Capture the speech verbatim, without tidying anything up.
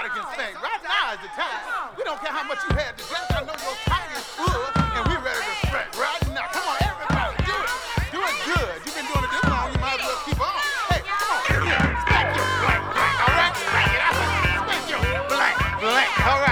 everybody can sing. Right now is the time. We don't care how much you had to drink. I know your tight is full, and we ready to spread right now. Come on, everybody, do it. Do it good. You've been doing it this long, you might as well keep on. Hey, come on, yeah, smack your blank, blank, all right? Smack it out. Smack your blank, blank, all right?